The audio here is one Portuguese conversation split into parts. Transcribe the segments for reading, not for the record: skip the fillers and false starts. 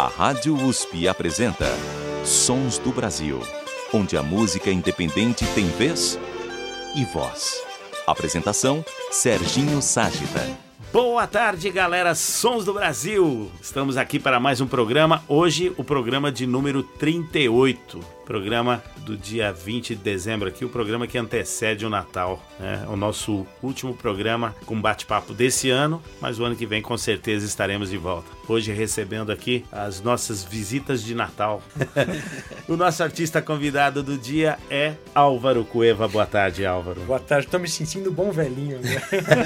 A Rádio USP apresenta Sons do Brasil, onde a música independente tem vez e voz. Apresentação, Serginho Ságita. Boa tarde, galera, Sons do Brasil! Estamos aqui para mais um programa, hoje o programa de número 38, programa do dia 20 de dezembro aqui, o programa que antecede o Natal, né? O nosso último programa com bate-papo desse ano, mas o ano que vem com certeza estaremos de volta. Hoje recebendo aqui as nossas visitas de Natal. O nosso artista convidado do dia é Álvaro Cueva. Boa tarde, Álvaro. Boa tarde, estou me sentindo bom velhinho, né?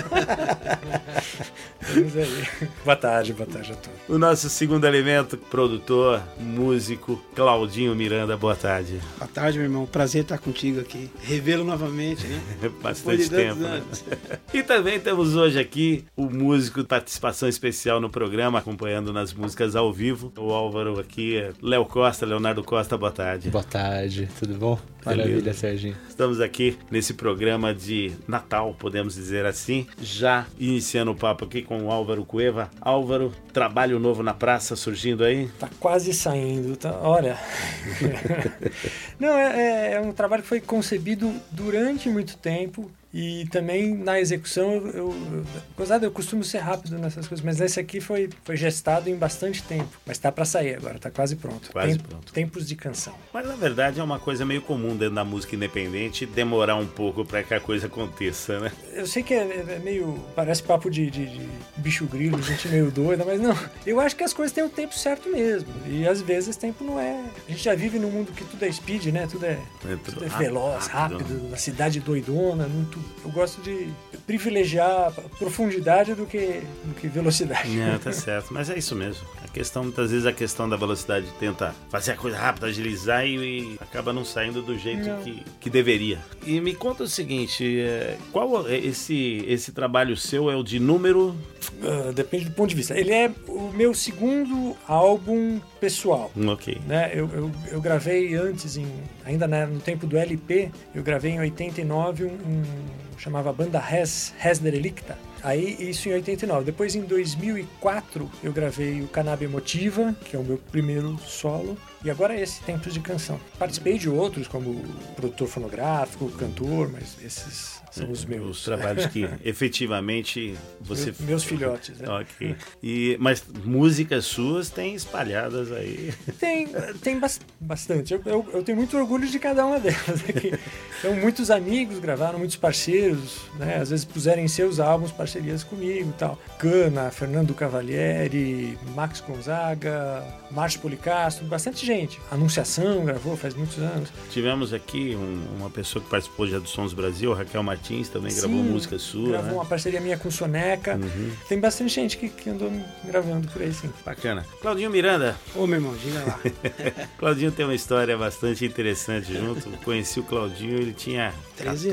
Boa tarde a todos. O nosso segundo elemento, produtor, músico, Claudinho Miranda. Boa tarde. Boa tarde, meu irmão. Prazer estar contigo aqui. Revê-lo novamente, né? Bastante tempo, né? E também temos hoje aqui o músico, participação especial no programa, acompanhando nas músicas ao vivo. O Álvaro aqui é Leonardo Costa. Boa tarde. Boa tarde, tudo bom? Maravilha, Serginho. Estamos aqui nesse programa de Natal, podemos dizer assim, já iniciando o papo aqui com o Álvaro Cueva. Álvaro, trabalho novo na praça surgindo aí? Tá quase saindo, tá? Olha. Não, é um trabalho que foi concebido durante muito tempo. E também na execução, eu costumo ser rápido nessas coisas, mas esse aqui foi gestado em bastante tempo. Mas tá para sair agora, tá quase pronto. Pronto. Tempos de canção. Mas na verdade é uma coisa meio comum dentro da música independente demorar um pouco para que a coisa aconteça, né? Eu sei que é meio, parece papo de bicho grilo, gente meio doida, mas não. Eu acho que as coisas têm o tempo certo mesmo. E às vezes esse tempo não é... A gente já vive num mundo que tudo é speed, né? Tudo é veloz, rápido, uma cidade doidona, muito... Eu gosto de privilegiar profundidade do que velocidade. Tá certo, mas é isso mesmo. Muitas vezes a questão da velocidade tenta fazer a coisa rápida, agilizar e acaba não saindo do jeito que deveria. E me conta o seguinte, qual esse trabalho seu é o de número? Depende do ponto de vista. Ele é o meu segundo álbum pessoal. Ok. Né? Eu gravei antes, ainda no tempo do LP, eu gravei em 89 chamava Banda Res Derelicta. Aí, isso em 89. Depois, em 2004, eu gravei o Cannabis Emotiva, que é o meu primeiro solo. E agora é esse, Tempos de Canção. Participei de outros, como produtor fonográfico, cantor, mas esses são os meus. Os trabalhos que efetivamente você... Meus filhotes, né? Ok. Mas músicas suas tem espalhadas aí. Tem bastante. Eu tenho muito orgulho de cada uma delas aqui. Então, muitos amigos gravaram, muitos parceiros, né? Às vezes puseram em seus álbuns parcerias comigo e tal. Cana, Fernando Cavalieri, Max Gonzaga, Márcio Policastro, bastante gente. Anunciação gravou faz muitos anos. Tivemos aqui uma pessoa que participou já do Sons Brasil, Raquel Martins, também gravou música sua. Gravou uma parceria minha com Soneca. Uhum. Tem bastante gente que andou gravando por aí, sim. Bacana. Claudinho Miranda. Ô, meu irmão, diga lá. Claudinho tem uma história bastante interessante junto. Conheci o Claudinho, ele tinha 13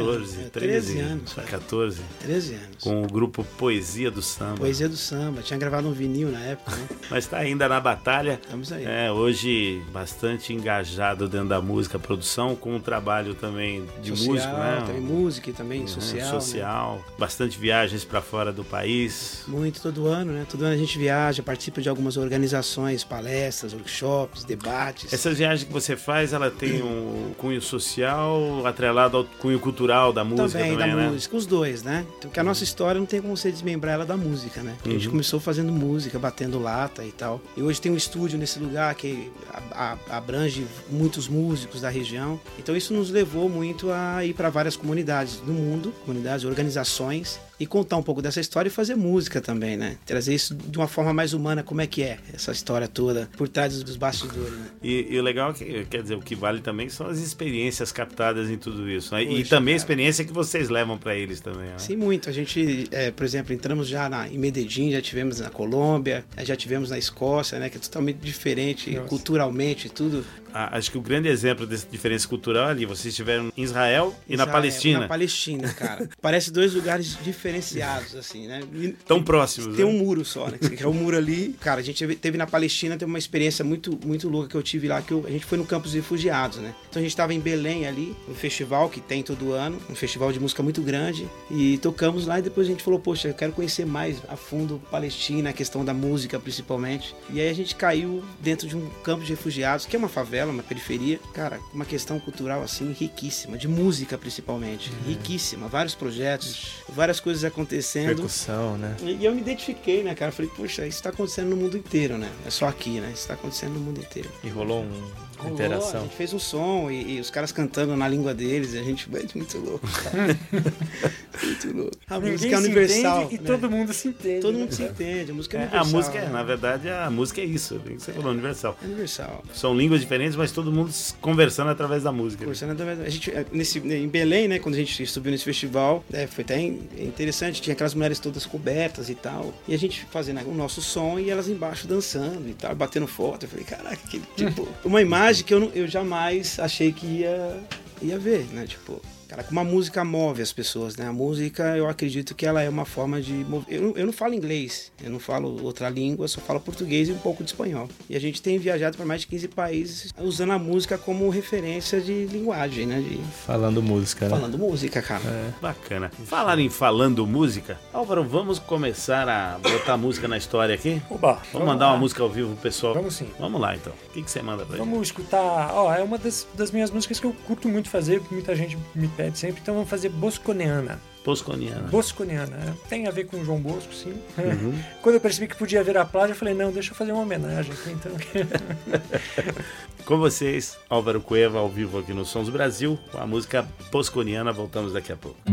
anos. 14. 13 anos. Com o grupo Poesia do Samba. Poesia do Samba. Tinha gravado um vinil na época, né? Mas tá ainda na batalha. Estamos aí. Hoje bastante engajado dentro da música, produção, com um trabalho também de músico, né? Também música e também social. Né? Bastante viagens para fora do país. Muito, todo ano, né? Todo ano a gente viaja, participa de algumas organizações, palestras, workshops, debates. Essas viagens que você faz, ela tem um cunho social atrelado ao cunho cultural da música também, da né? música, os dois, né? Porque a nossa história não tem como você desmembrar ela da música, né? A gente começou fazendo música, batendo lata e tal. E hoje tem um estúdio nesse lugar que abrange muitos músicos da região. Então isso nos levou muito a ir para várias comunidades do mundo, comunidades, organizações, e contar um pouco dessa história e fazer música também, né? Trazer isso de uma forma mais humana, como é que é essa história toda por trás dos bastidores, né? E o legal é que, quer dizer, o que vale também são as experiências captadas em tudo isso, né? E também a experiência que vocês levam para eles também, né? Sim, muito. A gente, por exemplo, entramos já em Medellín, já tivemos na Colômbia, já tivemos na Escócia, né? Que é totalmente diferente culturalmente, tudo. acho que o grande exemplo dessa diferença cultural ali, vocês estiveram em Israel e na Palestina. Na Palestina, cara. Parece dois lugares diferenciados, assim, né? Tão próximos, Tem né? um muro só, né? Que é o muro ali. Cara, a gente teve na Palestina, teve uma experiência muito, muito louca que eu tive lá, a gente foi no campus de refugiados, né? Então a gente tava em Belém ali, no festival que tem todo ano, um festival de música muito grande, e tocamos lá e depois a gente falou, poxa, eu quero conhecer mais a fundo Palestina, a questão da música principalmente. E aí a gente caiu dentro de um campo de refugiados, que é uma favela, uma periferia, cara, uma questão cultural assim riquíssima, de música principalmente, riquíssima, vários projetos, várias coisas acontecendo. Percussão, né? E eu me identifiquei, né, cara? Falei, poxa, isso tá acontecendo no mundo inteiro, né? É só aqui, né? Isso tá acontecendo no mundo inteiro. E rolou uma interação. A gente fez um som e os caras cantando na língua deles, e a gente é muito louco, cara. Muito louco. A música é universal. E todo mundo se entende. Todo mundo se entende, a música é universal. A música, na verdade, a música é isso, você falou, universal. É universal. São línguas diferentes, mas todo mundo conversando através da música. A gente, em Belém, né, quando a gente subiu nesse festival, foi até interessante, tinha aquelas mulheres todas cobertas e tal, e a gente fazendo o nosso som e elas embaixo dançando e tal, batendo foto. Eu falei, caraca, que tipo, uma imagem que eu jamais achei que ia ver, né, tipo... Cara, como a música move as pessoas, né? A música, eu acredito que ela é uma forma de... Eu não falo inglês, eu não falo outra língua, só falo português e um pouco de espanhol. E a gente tem viajado para mais de 15 países usando a música como referência de linguagem, né? Falando música, né? Falando música, cara. Bacana. Falar em falando música, Álvaro, vamos começar a botar música na história aqui? Oba, Vamos mandar lá. uma música ao vivo pro pessoal? Vamos sim. Vamos lá, então. O que você manda pra gente? Vamos escutar, é uma das minhas músicas que eu curto muito fazer, que muita gente me pede sempre, então vamos fazer Bosconiana. Bosconiana. Bosconiana, tem a ver com o João Bosco, sim. Quando eu percebi que podia ver a plágio, eu falei, não, deixa eu fazer uma homenagem aqui, então. Com vocês, Álvaro Cueva, ao vivo aqui no Sons do Brasil, com a música Bosconiana, voltamos daqui a pouco.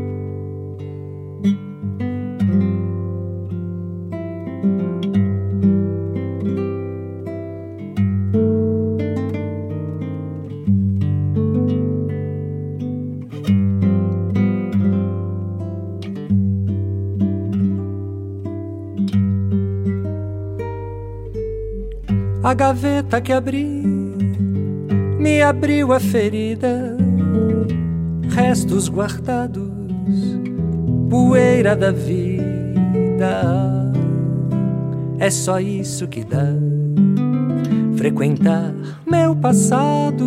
A gaveta que abri me abriu a ferida, restos guardados, poeira da vida. É só isso que dá frequentar meu passado.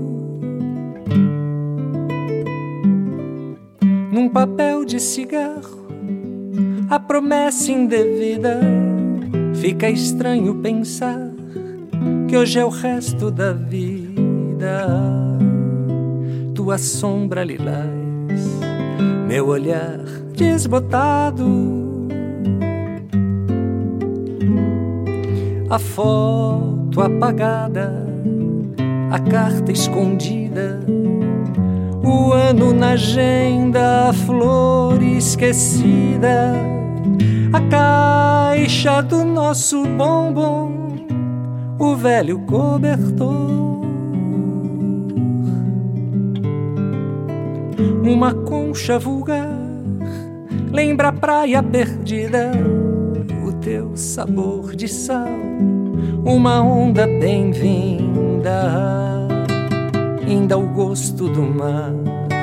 Num papel de cigarro, a promessa indevida. Fica estranho pensar que hoje é o resto da vida. Tua sombra lilás, meu olhar desbotado, a foto apagada, a carta escondida, o ano na agenda, a flor esquecida, a caixa do nosso bombom, o velho cobertor, uma concha vulgar, lembra a praia perdida, o teu sabor de sal, uma onda bem-vinda, ainda o gosto do mar.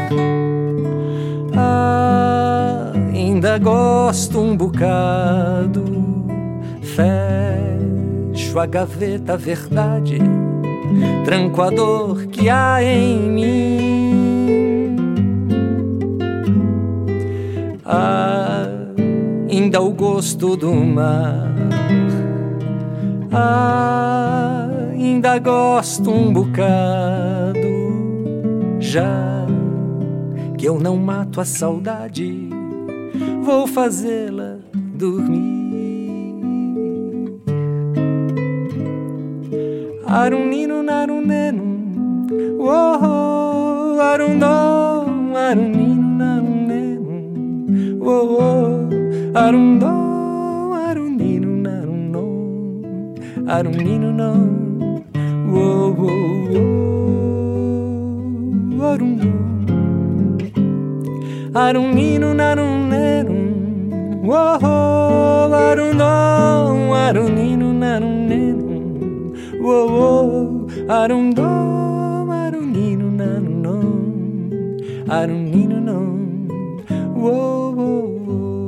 Ainda gosto um bocado, fecho a gaveta verdade, tranco a dor que há em mim. Ainda o gosto do mar, ainda gosto um bocado, já que eu não mato a saudade, vou fazê-la dormir. Arunino narunenum, oh, arundom, arunino narunenum, oh, arundom, arunino narundom, arunino não, oh, arundom, arunino narunerum, oh, arundom, arunino narunerum, oh, Arundom, arunino, nanunom, arunino, non, uou, uou,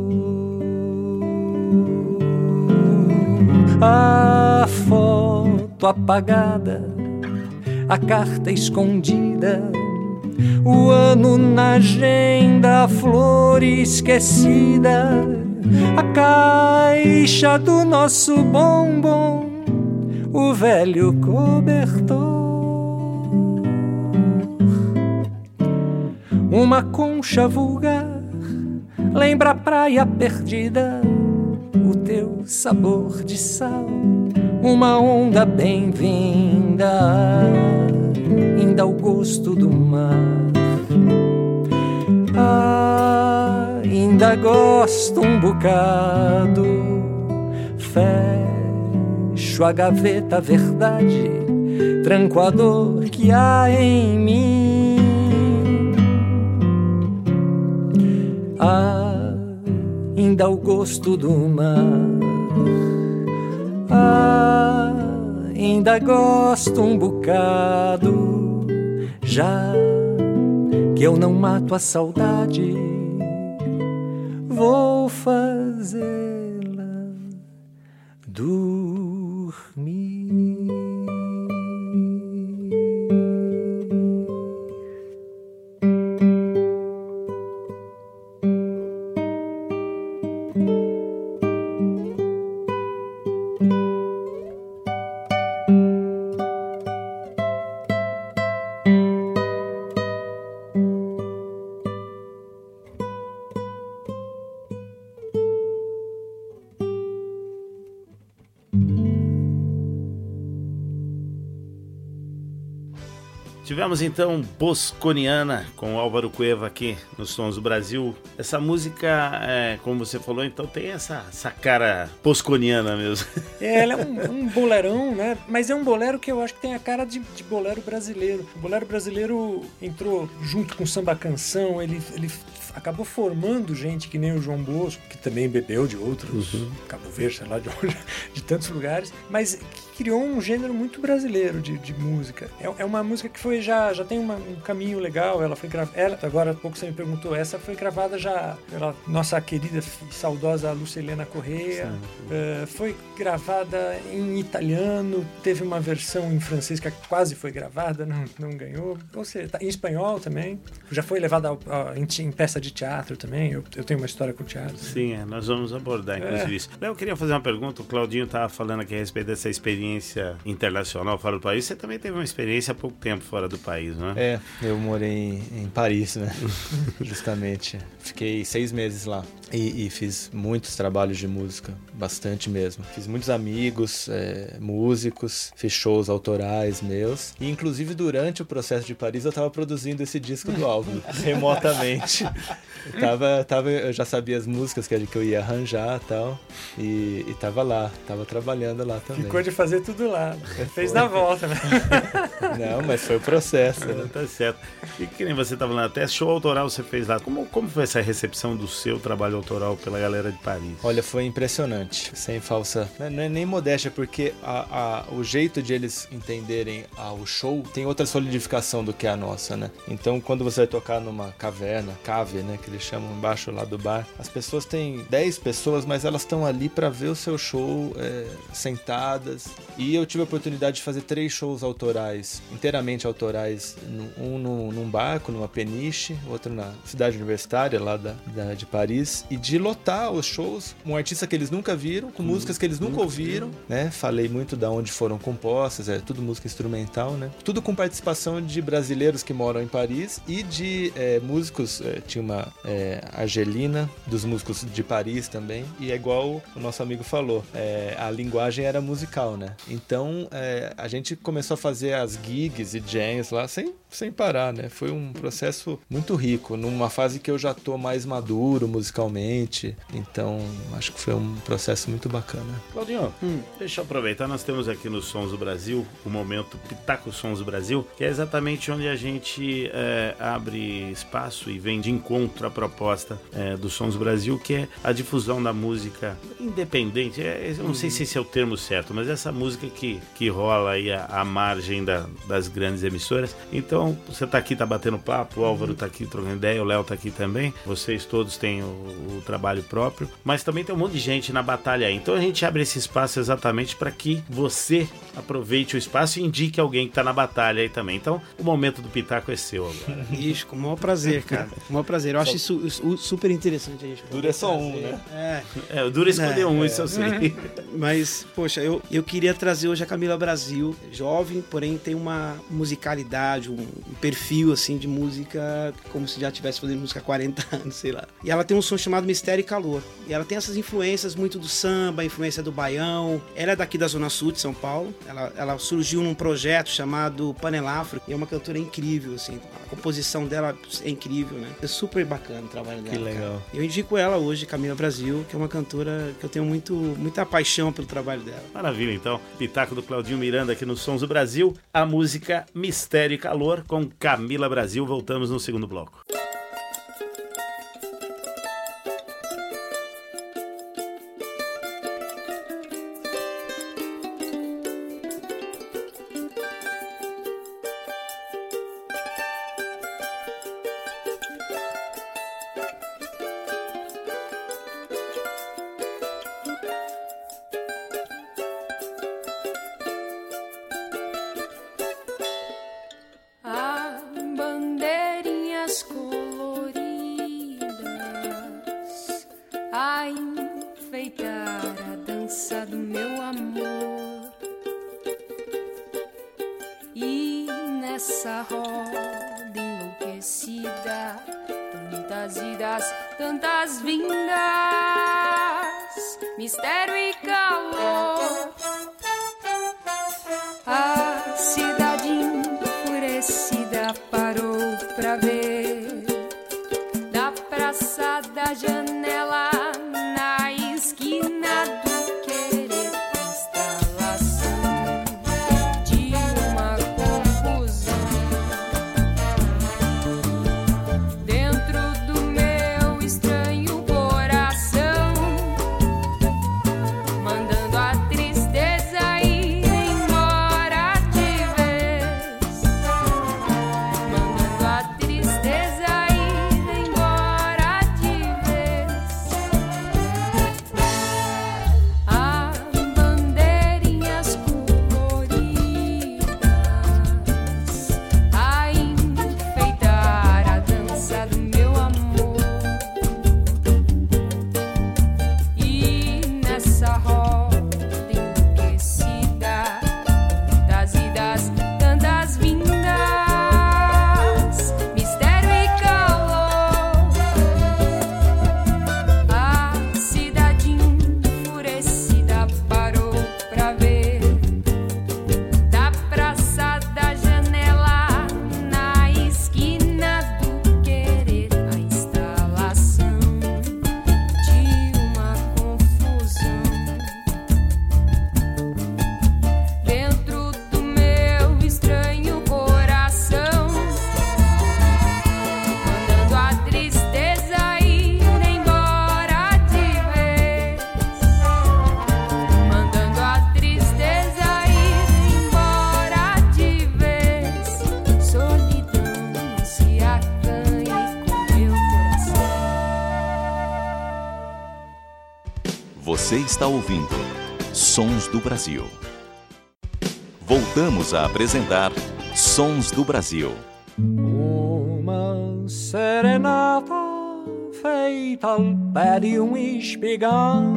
uou. A foto apagada, a carta escondida, o ano na agenda, a flor esquecida, a caixa do nosso bombom, o velho cobertor, uma concha vulgar, lembra a praia perdida, o teu sabor de sal, uma onda bem-vinda, ainda o gosto do mar. Ainda gosto um bocado, fecho a gaveta, a verdade, tranco a dor que há em mim. Ainda o gosto do mar. Ainda gosto um bocado, já que eu não mato a saudade, vou fazê-la dormir. Tivemos então Bosconiana com Álvaro Cueva aqui nos Sons do Brasil. Essa música, como você falou, então tem essa cara bosconiana mesmo. Ela é um bolerão, né? Mas é um bolero que eu acho que tem a cara de bolero brasileiro. O bolero brasileiro entrou junto com o samba canção, ele acabou formando gente que nem o João Bosco, que também bebeu de outros, Cabo Verde, sei lá, de tantos lugares, mas que criou um gênero muito brasileiro de música. É uma música que já tem um caminho legal. Ela foi gravada, agora há pouco você me perguntou, essa foi gravada já pela nossa querida e saudosa Lucilena Correia. Foi gravada em italiano, teve uma versão em francês que quase foi gravada, não ganhou. Ou seja, em espanhol também. Já foi levada em peça de teatro também. Eu tenho uma história com o teatro. Sim, nós vamos abordar inclusive isso. Eu queria fazer uma pergunta. O Claudinho estava falando aqui a respeito dessa experiência internacional fora do país. Você também teve uma experiência há pouco tempo fora do país, não é? Eu morei em Paris, né? Justamente. Fiquei 6 meses lá e fiz muitos trabalhos de música, bastante mesmo. Fiz muitos amigos, músicos, fiz shows autorais meus. E inclusive durante o processo de Paris eu estava produzindo esse disco do álbum, remotamente. Eu já sabia as músicas que eu ia arranjar e tal. E tava trabalhando lá também. Ficou de fazer tudo lá. Fez na volta, né? Não, mas foi o processo, né? Tá certo. E que nem você estava falando, até show autoral você fez lá. Como foi essa recepção do seu trabalho autoral pela galera de Paris? Olha, foi impressionante. Sem falsa... Não é nem modéstia, porque o jeito de eles entenderem o show tem outra solidificação do que a nossa, né? Então, quando você vai tocar numa caverna, cave, né? Que eles chamam embaixo lá do bar, as pessoas têm 10 pessoas, mas elas estão ali para ver o seu show sentadas. E eu tive a oportunidade de fazer 3 shows autorais, inteiramente autorais, um num barco, numa peniche, outro na cidade universitária lá de Paris, e de lotar os shows, um artista que eles nunca viram, com músicas que eles nunca ouviram, né? Falei muito da onde foram compostas, tudo música instrumental, né? Tudo com participação de brasileiros que moram em Paris e de músicos, tinha uma argelina, dos músicos de Paris também, e é igual o nosso amigo falou, a linguagem era musical, né? Então a gente começou a fazer as gigs e jams lá sem parar, né? Foi um processo muito rico, numa fase que eu já tô mais maduro musicalmente, então acho que foi um processo muito bacana. Claudinho, deixa eu aproveitar, nós temos aqui nos Sons do Brasil o momento Pitaco Sons do Brasil, que é exatamente onde a gente abre espaço e vem de encontro contraproposta do Sons do Brasil, que é a difusão da música independente. Eu não sei se esse é o termo certo, mas essa música que rola aí à margem das grandes emissoras. Então, você tá aqui, tá batendo papo, o Álvaro tá aqui trocando ideia, o Léo tá aqui também. Vocês todos têm o trabalho próprio, mas também tem um monte de gente na batalha aí. Então a gente abre esse espaço exatamente para que você aproveite o espaço e indique alguém que tá na batalha aí também. Então, o momento do Pitaco é seu agora. Ixi, com o maior prazer, cara. Com o maior prazer. Eu acho isso super interessante a gente. Dura é só um, né? O duro é escolher isso eu sei. Mas, poxa, eu queria trazer hoje a Camila Brasil, jovem, porém tem uma musicalidade, um perfil, assim, de música, como se já estivesse fazendo música há 40 anos, sei lá. E ela tem um som chamado Mistério e Calor. E ela tem essas influências muito do samba, influência do baião. Ela é daqui da Zona Sul de São Paulo. Ela surgiu num projeto chamado Panelafro, e é uma cantora incrível, assim. A composição dela é incrível, né? É super bacana o trabalho dela. Que legal. Cara. Eu indico ela hoje, Camila Brasil, que é uma cantora que eu tenho muita paixão pelo trabalho dela. Maravilha, então. Pitaco do Claudinho Miranda aqui no Sons do Brasil. A música Mistério e Calor com Camila Brasil. Voltamos no segundo bloco. Nessa roda enlouquecida, tantas idas, tantas vindas, mistério e calor. A cidade enfurecida parou pra ver da praça da janela na esquina do querer a instalação de uma confusão dentro do meu estranho coração, mandando a tristeza ir embora de vez, mandando a tristeza ir embora de vez. Há bandeirinhas coloridas a enfeitar a dança do meu amor, e nessa roda enlouquecida, das idas, tantas vindas, mistério e calor. A cidade enfurecida parou pra ver da praça da janela na esquina do querer a instalação de uma confusão dentro do meu estranho coração, mandando a tristeza ir embora de vez, mandando a tristeza ir embora de vez. Solidão se acanha com meu coração. Você está ouvindo Sons do Brasil. Voltamos a apresentar Sons do Brasil. Uma serenata feita ao pé de um espigão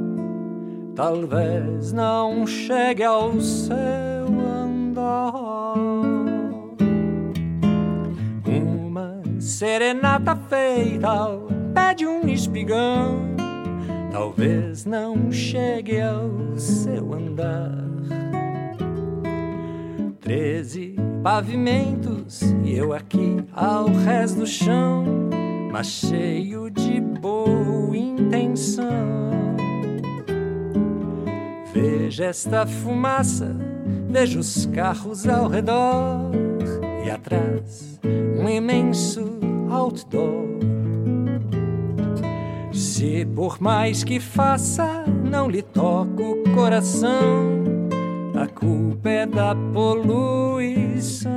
talvez não chegue ao seu andar. Uma serenata feita ao pé de um espigão talvez não chegue ao seu andar. 13 pavimentos e eu aqui ao rés do chão, mas cheio de boa intenção. Veja esta fumaça, vejo os carros ao redor e atrás um imenso outdoor. Se por mais que faça, não lhe toco o coração, a culpa é da poluição.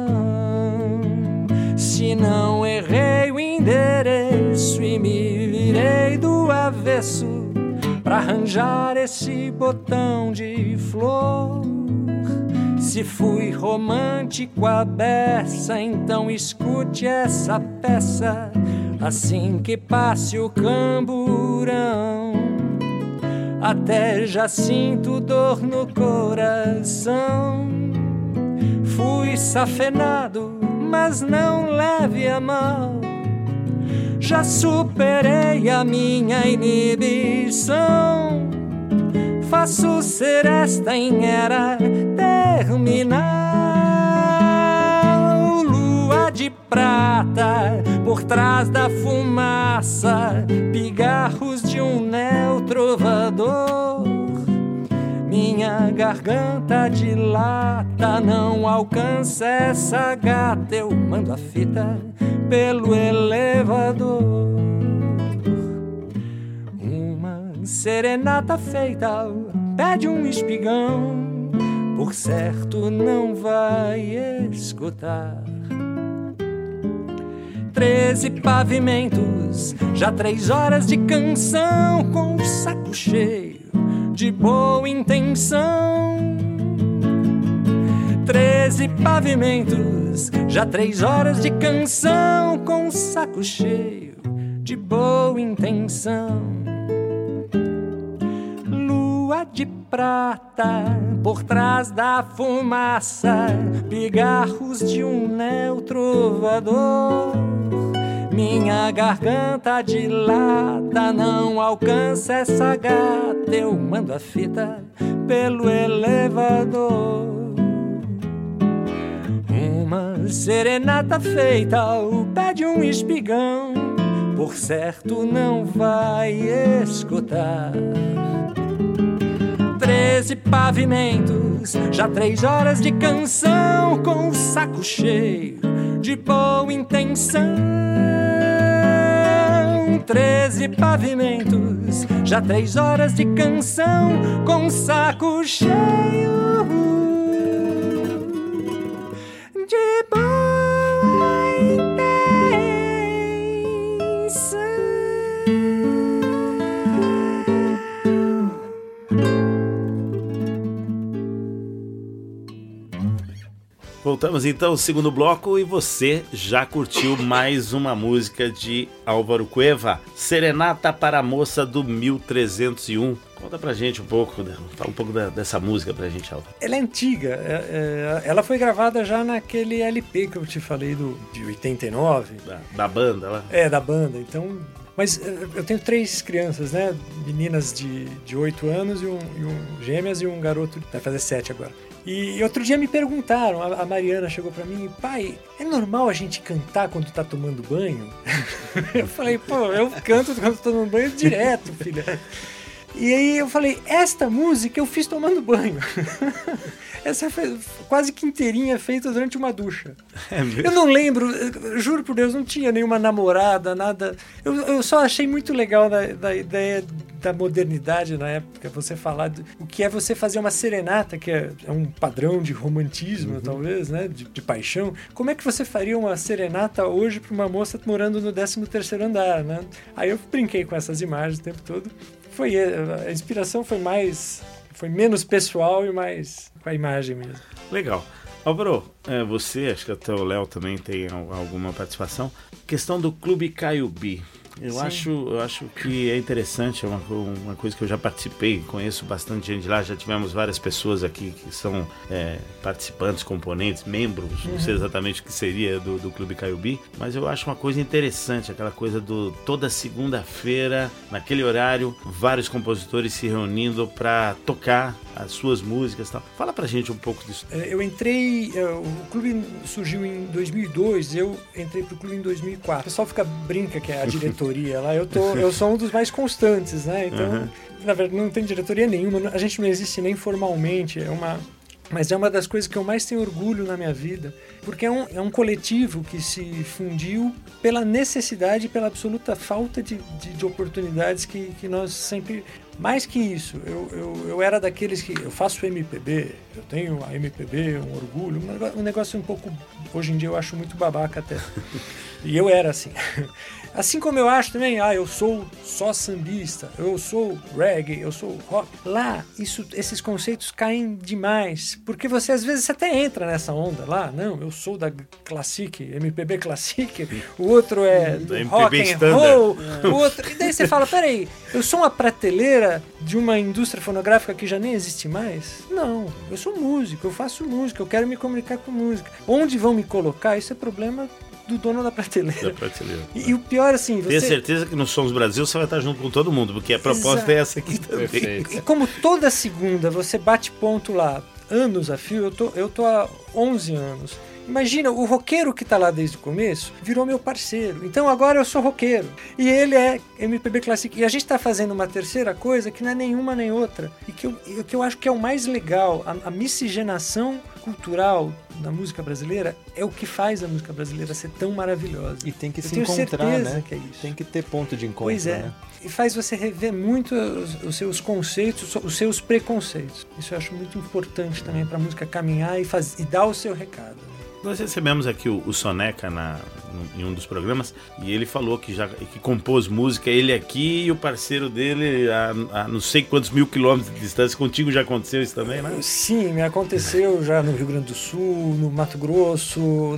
Se não errei o endereço e me virei do avesso pra arranjar esse botão de flor, se fui romântico à beça, então escute essa peça assim que passe o camburão. Até já sinto dor no coração. Fui safenado, mas não leve a mal. Já superei a minha inibição. Faço ser esta em era terminal. Lua de prata por trás da fumaça, pigarros de um neotrovador. Minha garganta dilata, não alcança essa gata. Eu mando a fita pelo elevador. Uma serenata feita ao pé de um espigão, por certo não vai escutar. 13 pavimentos, já 3 horas de canção, com o saco cheio de boa intenção. 13 pavimentos, já 3 horas de canção, com o saco cheio de boa intenção. Lua de prata por trás da fumaça, pigarros de um neotrovador. Minha garganta dilata, não alcança essa gata. Eu mando a fita pelo elevador. Uma serenata feita ao pé de um espigão, por certo não vai escutar. 13 pavimentos, já 3 horas de canção, com o saco cheio de boa intenção. 13 pavimentos, já 3 horas de canção, com o saco cheio de boa intenção. Voltamos então ao segundo bloco e você já curtiu mais uma música de Álvaro Cueva, Serenata para a Moça do 1301. Conta pra gente um pouco, fala um pouco dessa música pra gente, Álvaro. Ela é antiga, ela foi gravada já naquele LP que eu te falei de 89. Da banda lá? É, da banda, então... Mas eu tenho 3 crianças, né? Meninas de 8 anos e um gêmeas e um garoto, vai fazer 7 agora. E outro dia me perguntaram, a Mariana chegou pra mim, pai, é normal a gente cantar quando tá tomando banho? Eu falei, pô, eu canto quando tô tomando banho direto, filha. E aí eu falei, esta música eu fiz tomando banho. Essa foi quase que inteirinha feita durante uma ducha. É mesmo? Eu não lembro, juro por Deus, não tinha nenhuma namorada, nada. Eu só achei muito legal da ideia da modernidade na época, você falar o que é você fazer uma serenata, que é um padrão de romantismo, talvez, né, de paixão. Como é que você faria uma serenata hoje para uma moça morando no 13º andar, né? Aí eu brinquei com essas imagens o tempo todo. A inspiração foi menos pessoal e mais com a imagem mesmo. Legal. Álvaro, você, acho que até o Léo também tem alguma participação. Questão do Clube Caiubi. Eu acho que é interessante, é uma coisa que eu já participei, conheço bastante gente lá, já tivemos várias pessoas aqui que são participantes, componentes, membros, não sei exatamente o que seria do Clube Caiubi, mas eu acho uma coisa interessante, aquela coisa do toda segunda-feira, naquele horário, vários compositores se reunindo para tocar as suas músicas e tal. Fala pra gente um pouco disso. Eu entrei, o clube surgiu em 2002, eu entrei pro clube em 2004. O pessoal brinca que é a diretoria lá, eu sou um dos mais constantes, né? Então, na verdade, não tem diretoria nenhuma, a gente não existe nem formalmente, é mas é uma das coisas que eu mais tenho orgulho na minha vida, porque é um coletivo que se fundiu pela necessidade e pela absoluta falta de oportunidades que nós sempre... Mais que isso, eu era daqueles que... Eu faço MPB, eu tenho a MPB, um orgulho, um negócio um pouco... Hoje em dia eu acho muito babaca até. E eu era assim. Assim como eu acho também, eu sou só sambista, eu sou reggae, eu sou rock. Lá, esses conceitos caem demais, porque você às vezes até entra nessa onda lá. Não, eu sou da Classic, MPB Classic, o outro é do rock and roll, o outro... E daí você fala, peraí, eu sou uma prateleira de uma indústria fonográfica que já nem existe mais? Não, eu sou músico, eu faço música, eu quero me comunicar com música. Onde vão me colocar? Isso é problema do dono da prateleira. E o pior, assim... Tenha certeza que no Sons Brasil você vai estar junto com todo mundo, porque a proposta é essa aqui também. E como toda segunda você bate ponto lá, anos a fio, eu tô há 11 anos. Imagina, o roqueiro que tá lá desde o começo virou meu parceiro. Então agora eu sou roqueiro. E ele é MPB Classic. E a gente tá fazendo uma terceira coisa que não é nenhuma nem outra. E que eu acho que é o mais legal. A miscigenação cultural da música brasileira é o que faz a música brasileira ser tão maravilhosa. E tem que se encontrar, né? Que é isso. Tem que ter ponto de encontro, pois é. Né? E faz você rever muito os seus conceitos, os seus preconceitos. Isso eu acho muito importante também para a música caminhar e dar o seu recado. Nós recebemos aqui o Soneca em um dos programas e ele falou que compôs música, ele aqui e o parceiro dele a não sei quantos mil quilômetros de distância. Contigo já aconteceu isso também, né? Sim, me aconteceu já no Rio Grande do Sul, no Mato Grosso,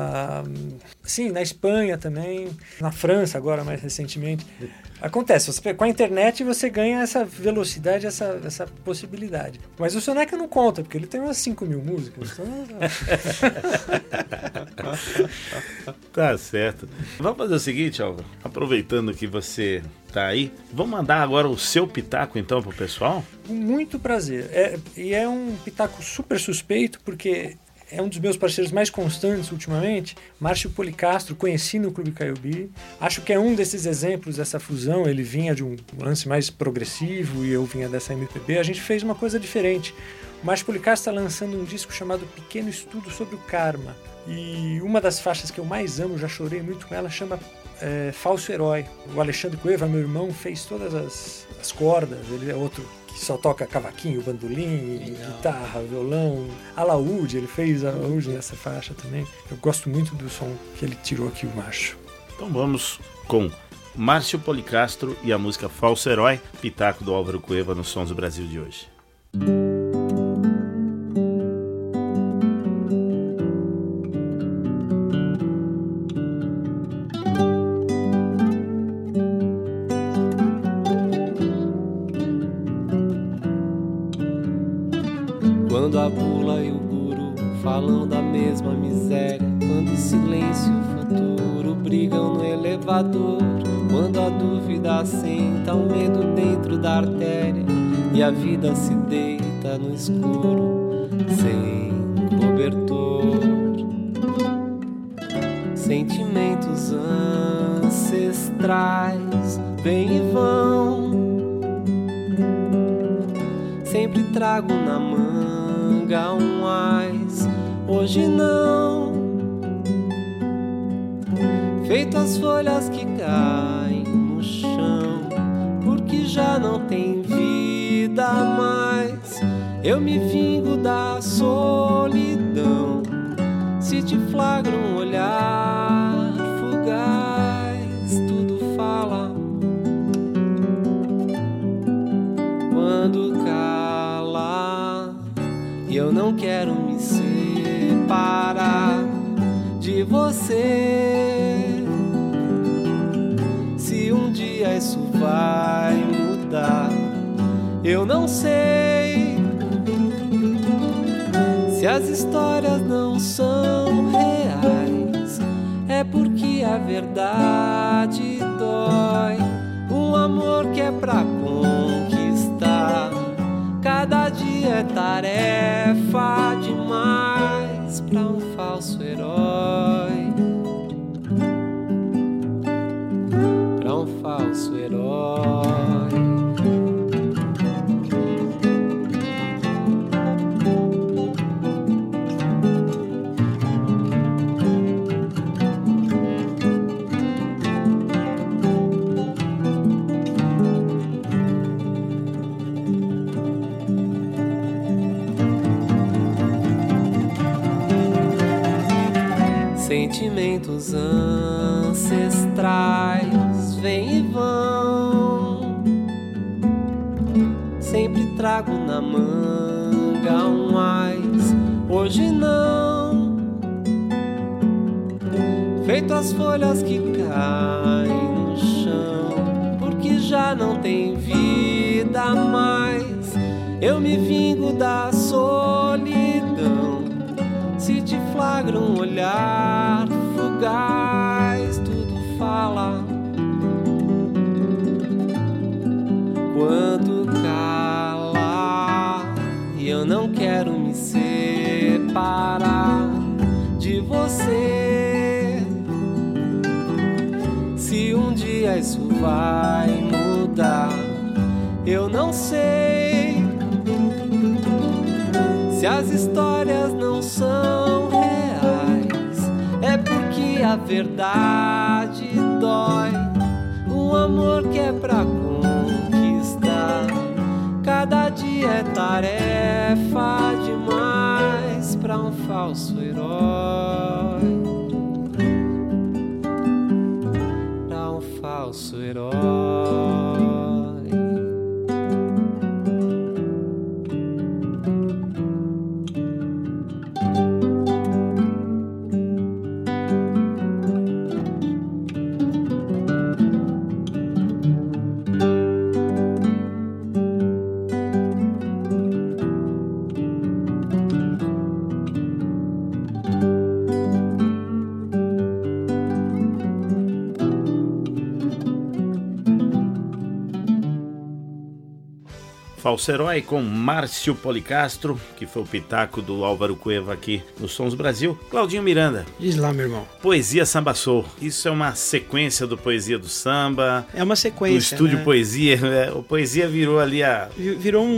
sim, na Espanha também, na França agora mais recentemente. Acontece, com a internet você ganha essa velocidade, essa possibilidade. Mas o Soneca não conta, porque ele tem umas 5.000 músicas. Então... Tá certo. Vamos fazer o seguinte, Álvaro. Aproveitando que você tá aí, vamos mandar agora o seu pitaco então pro pessoal? Com muito prazer. E é um pitaco super suspeito, porque... É um dos meus parceiros mais constantes ultimamente, Márcio Policastro, conheci no Clube Caiobi. Acho que é um desses exemplos dessa fusão. Ele vinha de um lance mais progressivo e eu vinha dessa MPB. A gente fez uma coisa diferente. O Márcio Policastro está lançando um disco chamado Pequeno Estudo sobre o Karma. E uma das faixas que eu mais amo, já chorei muito com ela, chama Falso Herói. O Alexandre Cueva, meu irmão, fez todas as cordas. Ele é outro que só toca cavaquinho, bandolim, guitarra, violão. Alaúde, ele fez alaúde nessa faixa também. Eu gosto muito do som que ele tirou aqui, o Márcio. Então vamos com Márcio Policastro e a música Falso Herói, pitaco do Álvaro Cueva nos Sons do Brasil de hoje. Quando a bula e o guru falam da mesma miséria, quando o silêncio e o futuro brigam no elevador, quando a dúvida assenta o medo dentro da artéria e a vida se deita no escuro sem cobertor. Sentimentos ancestrais vêm e vão, sempre trago na manga um ás, hoje não. Feito as folhas que caem no chão, porque já não tem vida mais. Eu me vingo da solidão, se te flagra um olhar fugaz, tudo fala. Quando cala, e eu não quero me separar de você. Se um dia isso vai mudar, eu não sei. Se as histórias não são reais, é porque a verdade dói. Um amor que é pra conquistar, cada dia é tarefa demais pra um falso herói. Pra um falso herói. Sentimentos ancestrais vêm e vão. Sempre trago na manga um ais, hoje não. Feito as folhas que caem no chão, porque já não tem vida mais. Eu me vingo da solidão. Se te flagra um olhar fugaz, tudo fala. Quando cala, e eu não quero me separar de você. Se um dia isso vai mudar, eu não sei. Se as histórias não são reais, é porque a verdade dói. Um amor que é pra conquistar, cada dia é tarefa demais pra um falso herói. Pra um falso herói. Falso Herói com Márcio Policastro, que foi o pitaco do Álvaro Cueva aqui no Sons do Brasil. Claudinho Miranda. Diz lá, meu irmão. Poesia Samba Soul. Isso é uma sequência do Poesia do Samba. É uma sequência, do estúdio, né? Poesia. O Poesia virou ali a... Virou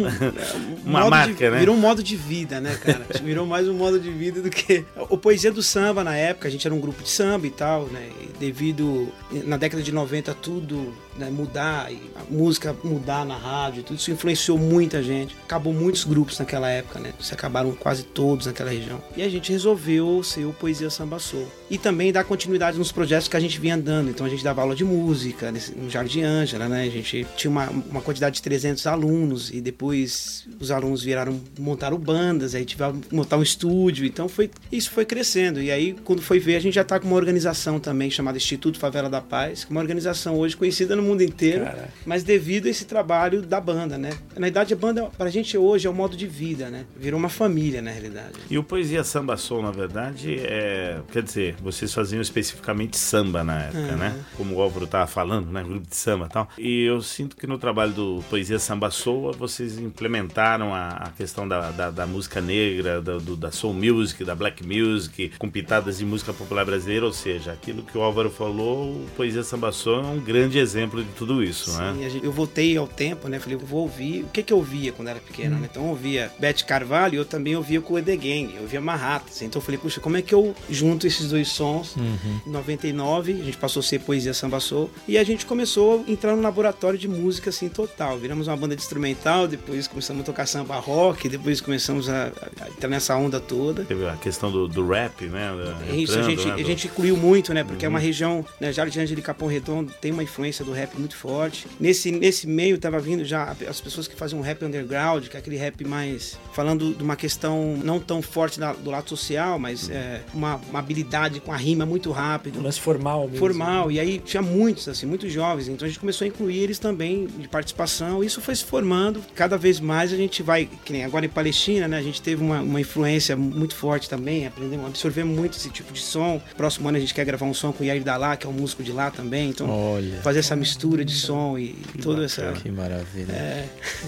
uma marca, né? Virou um modo de vida, né, cara? Virou mais um modo de vida do que... O Poesia do Samba, na época, a gente era um grupo de samba e tal, né? E devido, na década de 90, tudo, né, mudar, e a música mudar na rádio, tudo isso influenciou muita gente. Acabou muitos grupos naquela época, né? Se acabaram quase todos naquela região. E a gente resolveu ser o Poesia Samba Soul. E também dar continuidade nos projetos que a gente vinha andando. Então a gente dava aula de música no Jardim Ângela, né? A gente tinha uma quantidade de 300 alunos e depois os alunos montaram bandas, aí tivemos que montar um estúdio. Então isso foi crescendo. E aí, quando foi ver, a gente já tá com uma organização também chamada Instituto Favela da Paz, que é uma organização hoje conhecida no mundo inteiro, mas devido a esse trabalho da banda, né? Na verdade, a banda, pra gente hoje, é um modo de vida, né? Virou uma família, na realidade. E o Poesia Samba Soul, na verdade, quer dizer, vocês faziam especificamente samba na época, né? Como o Álvaro tava falando, né? Grupo de samba e tal. E eu sinto que no trabalho do Poesia Samba Soul, vocês implementaram a questão da música negra, da soul music, da black music, com pitadas de música popular brasileira, ou seja, aquilo que o Álvaro falou, o Poesia Samba Soul é um grande exemplo de tudo isso, né? Sim, eu voltei ao tempo, né? Falei, eu vou ouvir o que eu ouvia quando era pequeno, né? Então eu ouvia Beth Carvalho e eu também ouvia com o The Gang, eu ouvia Marratas. Então eu falei, puxa, como é que eu junto esses dois sons? Em 99, a gente passou a ser Poesia Samba Soul e a gente começou a entrar no laboratório de música, assim, total. Viramos uma banda de instrumental, depois começamos a tocar samba rock, depois começamos a entrar nessa onda toda. Teve a questão do rap, né? Isso, a gente incluiu muito, né? Porque é uma região, né? Jardim Ângela e Capão Redondo tem uma influência do rap muito forte. Nesse meio tava vindo já as pessoas que faziam rap underground, que é aquele rap mais falando de uma questão não tão forte do lado social, mas uma habilidade com a rima muito rápido. Mas formal mesmo. Formal, e aí tinha muitos, assim, muitos jovens, então a gente começou a incluir eles também de participação, e isso foi se formando, cada vez mais a gente vai, que nem agora em Palestina, né, a gente teve uma influência muito forte também, aprendemos, absorvemos muito esse tipo de som. Próximo ano a gente quer gravar um som com o Yair Dalá, que é um músico de lá também, então fazer essa mistura de som e toda essa... Que maravilha.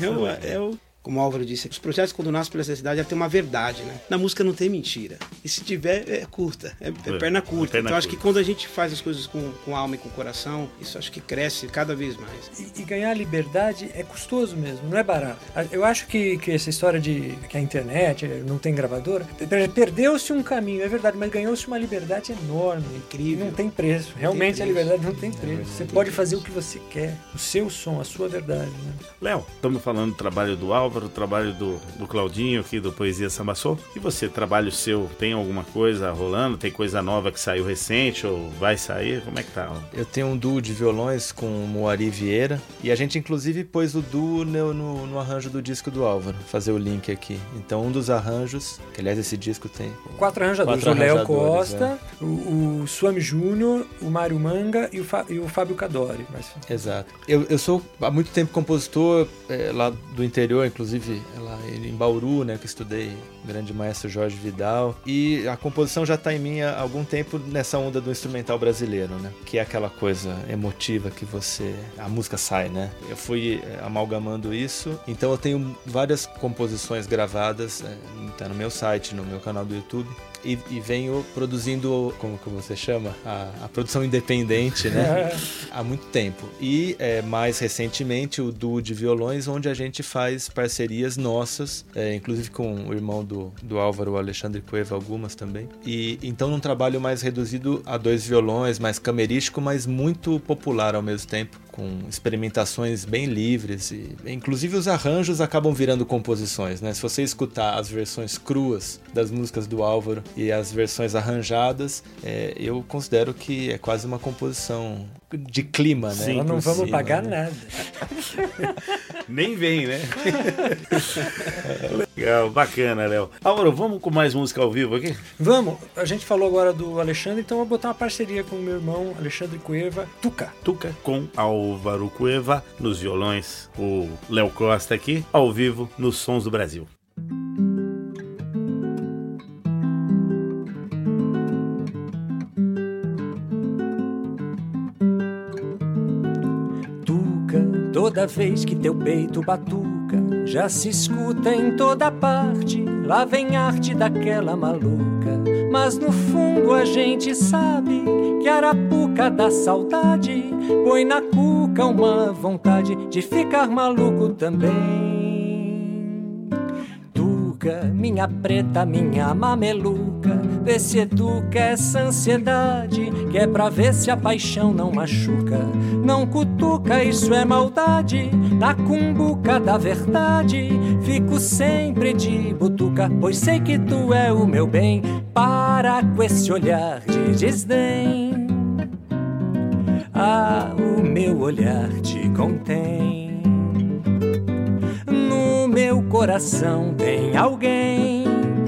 Como o Álvaro disse, os projetos quando nascem pela necessidade tem uma verdade, né? Na música não tem mentira. E se tiver, é curta, é perna curta. Então acho que quando a gente faz as coisas com alma e com coração, isso acho que cresce cada vez mais. E ganhar liberdade é custoso mesmo, não é barato. Eu acho que essa história de que a internet não tem gravadora, perdeu-se um caminho, é verdade, mas ganhou-se uma liberdade enorme. Incrível. Não tem preço. Realmente a liberdade não tem preço. Você pode fazer o que você quer, o seu som, a sua verdade, né? Léo, estamos falando do trabalho do Álvaro, Álvaro, o trabalho do Claudinho aqui do Poesia Samba Soul. E você, trabalho seu, tem alguma coisa rolando? Tem coisa nova que saiu recente ou vai sair? Como é que tá? Eu tenho um duo de violões com o Moari Vieira e a gente inclusive pôs o duo no arranjo do disco do Álvaro, fazer o link aqui. Então um dos arranjos, que aliás esse disco tem 4 arranjadores, o Léo Costa, o Swami Júnior, o Mário Manga e o Fábio Cadori. Exato. Eu sou há muito tempo compositor lá do interior, inclusive lá em Bauru, né, que estudei o grande maestro Jorge Vidal, e a composição já está em mim há algum tempo nessa onda do instrumental brasileiro, né, que é aquela coisa emotiva que a música sai, né. Eu fui amalgamando isso, então eu tenho várias composições gravadas, tá no meu site, no meu canal do YouTube, e venho produzindo, como que você chama? A produção independente, né? Há muito tempo. E mais recentemente o duo de violões, onde a gente faz parcerias nossas, inclusive com o irmão do Álvaro, o Alexandre Cueva, algumas também. E então num trabalho mais reduzido a 2 violões, mais camerístico, mas muito popular ao mesmo tempo, com experimentações bem livres. E inclusive os arranjos acabam virando composições, né? Se você escutar as versões cruas das músicas do Álvaro e as versões arranjadas, eu considero que é quase uma composição de clima, né? Sim, não vamos pagar nada. Nem vem, né? Legal, bacana, Léo. Álvaro, vamos com mais música ao vivo aqui? Vamos. A gente falou agora do Alexandre, então eu vou botar uma parceria com o meu irmão Alexandre Cueva, Tuca com Álvaro Cueva nos violões, o Léo Costa aqui, ao vivo, nos Sons do Brasil. Toda vez que teu peito batuca, já se escuta em toda parte, lá vem arte daquela maluca. Mas no fundo a gente sabe que a arapuca da saudade põe na cuca uma vontade de ficar maluco também. Tuca, minha preta, minha mameluca, vê se educa essa ansiedade, que é pra ver se a paixão não machuca. Não cutuca, isso é maldade, na cumbuca da verdade fico sempre de butuca, pois sei que tu é o meu bem. Para com esse olhar de desdém, o meu olhar te contém. No meu coração tem alguém,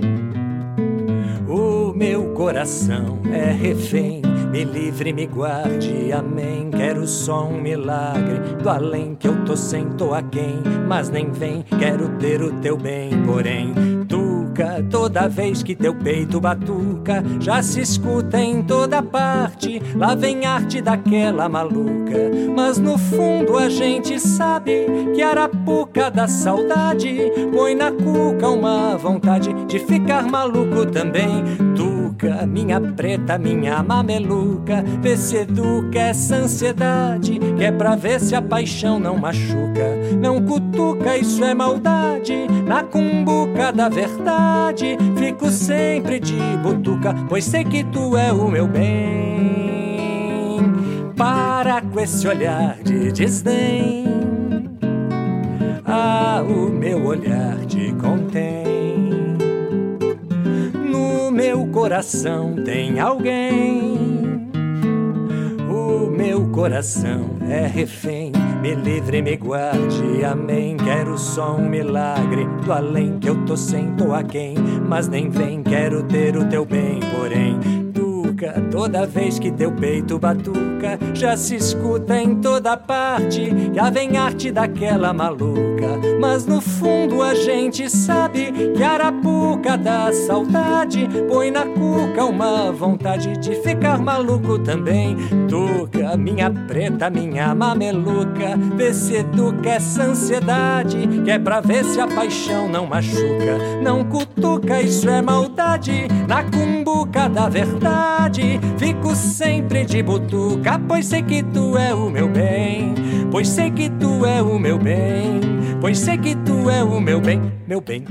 o meu coração é refém. Me livre, me guarde, amém. Quero só um milagre do além, que eu tô sem, tô aquém, mas nem vem, quero ter o teu bem. Porém, Tuca, toda vez que teu peito batuca, já se escuta em toda parte, lá vem arte daquela maluca. Mas no fundo a gente sabe que a arapuca da saudade põe na cuca uma vontade de ficar maluco também. Tuca, minha preta, minha mameluca, vê se educa essa ansiedade, que é pra ver se a paixão não machuca. Não cutuca, isso é maldade, na cumbuca da verdade fico sempre de butuca, pois sei que tu é o meu bem. Para com esse olhar de desdém, o meu olhar te contém. No meu coração tem alguém, o meu coração é refém. Me livre, me guarde, amém. Quero só um milagre do além, que eu tô sem, tô aquém, mas nem vem, quero ter o teu bem. Porém, toda vez que teu peito batuca, já se escuta em toda parte, já vem arte daquela maluca. Mas no fundo a gente sabe que a arapuca da saudade põe na cuca uma vontade de ficar maluco também. Tuca, minha preta, minha mameluca, vê se educa essa ansiedade, que é pra ver se a paixão não machuca. Não cutuca, isso é maldade, na cumbuca da verdade fico sempre de butuca, pois sei que tu é o meu bem, pois sei que tu é o meu bem, pois sei que tu é o meu bem, meu bem.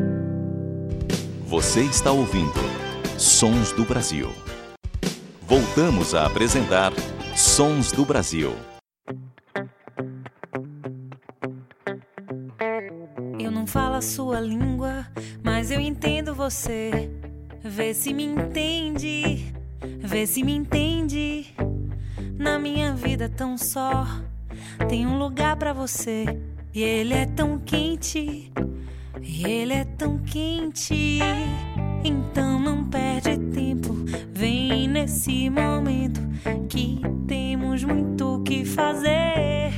Você está ouvindo Sons do Brasil. Voltamos a apresentar Sons do Brasil. Eu não não falo a sua língua, mas eu entendo você. Vê se me entende, vê se me entende. Na minha vida tão só tem um lugar pra você. E ele é tão quente, e ele é tão quente. Então não perde tempo, vem nesse momento que temos muito o que fazer.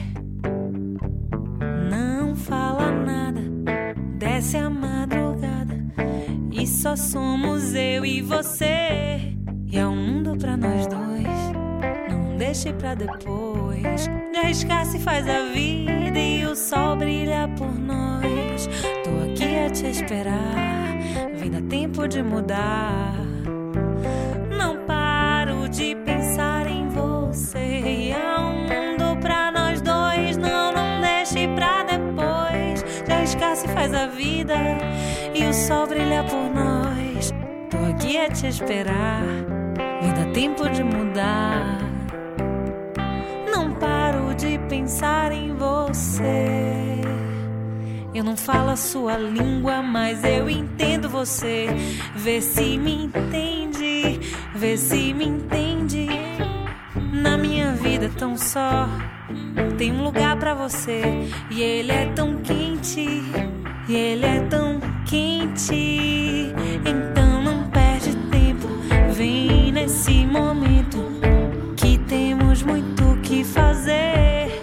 Não fala nada, desce a madrugada e só somos eu e você. E há um mundo pra nós dois, não deixe pra depois. De arriscar se faz a vida e o sol brilha por nós. Tô aqui a te esperar, vem dar tempo de mudar. Não paro de pensar em você. E há um mundo pra nós dois, não deixe pra depois. De arriscar se faz a vida e o sol brilha por nós. Tô aqui a te esperar, vem dar tempo de mudar. Não paro de pensar em você. Eu não falo a sua língua, mas eu entendo você. Vê se me entende, vê se me entende. Na minha vida tão só tem um lugar pra você. E ele é tão quente, e ele é tão quente. Então não perde tempo, vem nesse momento que temos muito o que fazer.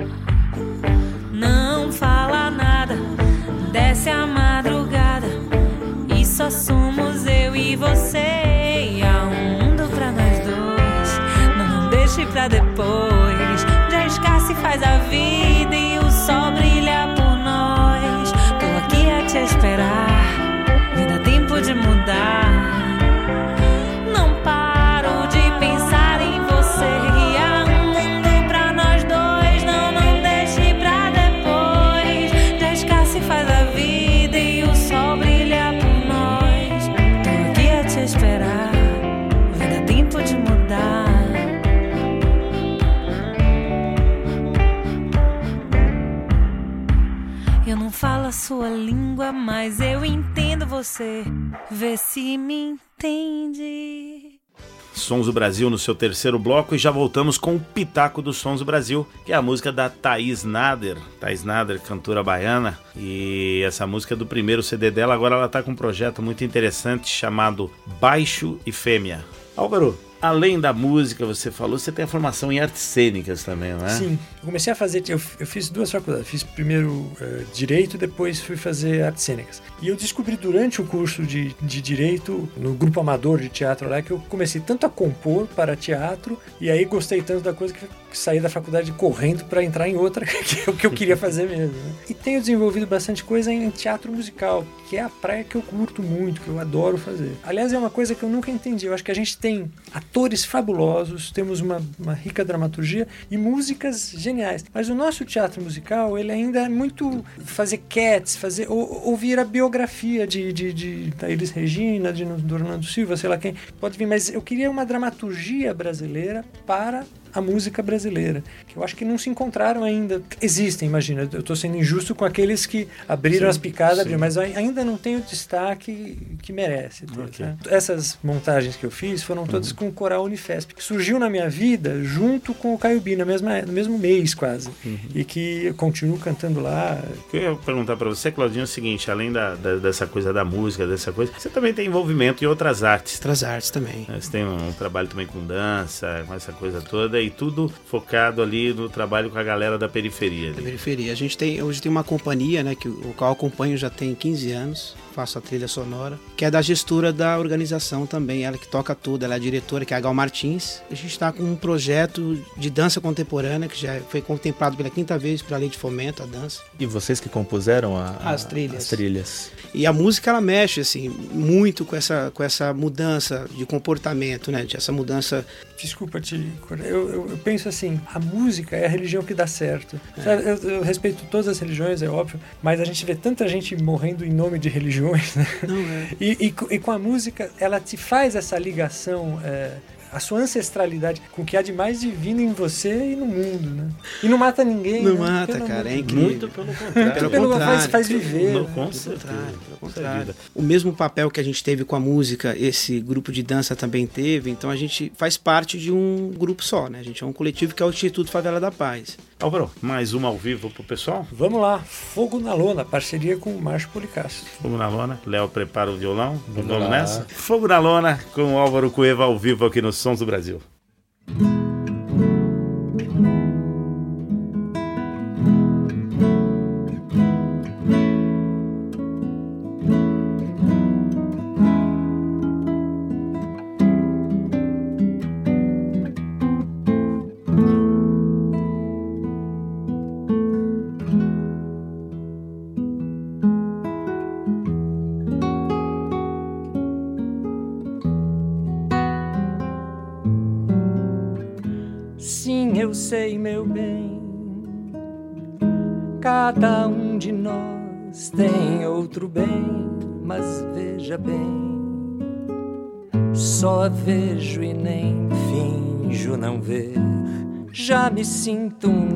Não fala nada, desce a madrugada e só somos eu e você. E há um mundo pra nós dois, não deixe pra depois. De arriscar se faz a vida e o sol brilha por nós. Tô aqui a te esperar, me dá tempo de mudar. Não paro de pensar em você. E há um mundo pra nós dois, não deixe pra depois. De arriscar se faz a vida e o sol brilha por nós. Tô aqui a te esperar, me dá tempo de mudar. Eu não falo a sua língua, mas eu entendo você. Vê se me entende. Sons do Brasil no seu terceiro bloco, e já voltamos com o Pitaco dos Sons do Brasil, que é a música da Thaís Nader. Thaís Nader, cantora baiana, e essa música é do primeiro CD dela. Agora ela está com um projeto muito interessante chamado Baixo e Fêmea. Álvaro, além da música, você falou, você tem a formação em artes cênicas também, não é? Sim, eu comecei a fazer, eu fiz duas faculdades, fiz primeiro Direito, depois fui fazer artes cênicas. E eu descobri durante o curso de Direito, no grupo amador de teatro lá, que eu comecei tanto a compor para teatro, e aí gostei tanto da coisa que saí da faculdade correndo para entrar em outra, que é o que eu queria fazer mesmo, né? E tenho desenvolvido bastante coisa em teatro musical, que é a praia que eu curto muito, que eu adoro fazer. Aliás, é uma coisa que eu nunca entendi, eu acho que a gente tem atores fabulosos, temos uma rica dramaturgia e músicas geniais. Mas o nosso teatro musical, ele ainda é muito fazer Cats, ouvir a biografia da Elis Regina, do Orlando Silva, sei lá quem, pode vir, mas eu queria uma dramaturgia brasileira para a música brasileira, que eu acho que não se encontraram ainda. Existem, imagina, eu estou sendo injusto com aqueles que abriram as picadas, mas ainda não tem o destaque que merece. Okay. Né? Essas montagens que eu fiz foram todas com o Coral Unifesp, que surgiu na minha vida junto com o Caio Bi, no mesmo mês quase, e que eu continuo cantando lá. Eu ia perguntar para você, Claudinho, é o seguinte, além dessa coisa da música, dessa coisa, você também tem envolvimento em outras artes. Outras artes também. Você tem um trabalho também com dança, com essa coisa toda, e tudo focado ali no trabalho com a galera da periferia. Da periferia. A gente hoje tem uma companhia, né, o qual eu acompanho já tem 15 anos, faço a trilha sonora, que é da gestora da organização também, ela que toca tudo, ela é a diretora, que é a Gal Martins. A gente está com um projeto de dança contemporânea, que já foi contemplado pela 5ª vez pela Lei de Fomento à Dança. E vocês que compuseram as trilhas. As trilhas. E a música, ela mexe, assim, muito com essa mudança de comportamento, né, essa mudança... Desculpa te cortar. Eu penso assim, a música é a religião que dá certo. Eu respeito todas as religiões, é óbvio, mas a gente vê tanta gente morrendo em nome de religiões, né? Não é. E com a música, ela te faz essa ligação a sua ancestralidade, com o que há de mais divino em você e no mundo, né? E não mata ninguém. Não né? mata, cara, é incrível. Muito pelo contrário. Pelo contrário. Faz viver. Não, né? com certeza. Pelo contrário. O mesmo papel que a gente teve com a música, esse grupo de dança também teve, então a gente faz parte de um grupo só, né? A gente é um coletivo que é o Instituto Favela da Paz. Álvaro, mais uma ao vivo pro pessoal? Vamos lá, Fogo na Lona, parceria com o Márcio Policastro. Fogo na Lona, Léo prepara o violão, vamos lá. nessa? Fogo na Lona com o Álvaro Cueva ao vivo aqui no Sons do Brasil. Sim, eu sei, meu bem, cada um de nós tem outro bem, mas veja bem, só vejo e nem finjo não ver, já me sinto um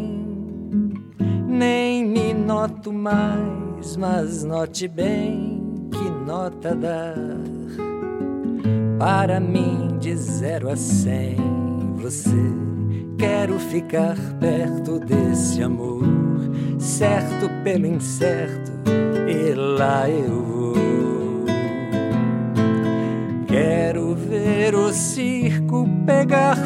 nem me noto mais, mas note bem que nota dar, para mim de 0 a 100, você. Quero ficar perto desse amor, certo pelo incerto, e lá eu vou. Quero ver o circo pegar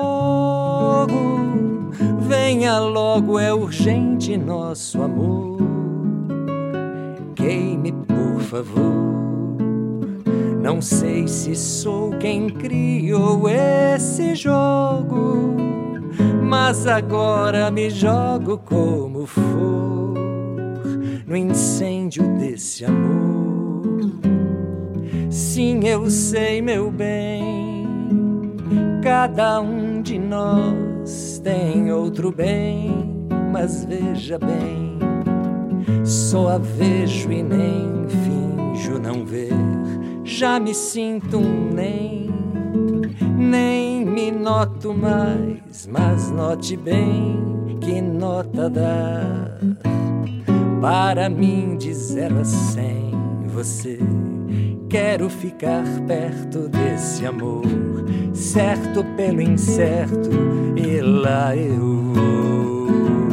fogo, venha logo, é urgente nosso amor. Queime, por favor, não sei se sou quem criou esse jogo, mas agora me jogo como for no incêndio desse amor. Sim, eu sei, meu bem, cada um de nós tem outro bem, mas veja bem, só a vejo e nem finjo não ver, já me sinto um nem me noto mais, mas note bem que nota dá, para mim de 0 a 100, você. Quero ficar perto desse amor, certo pelo incerto, e lá eu vou.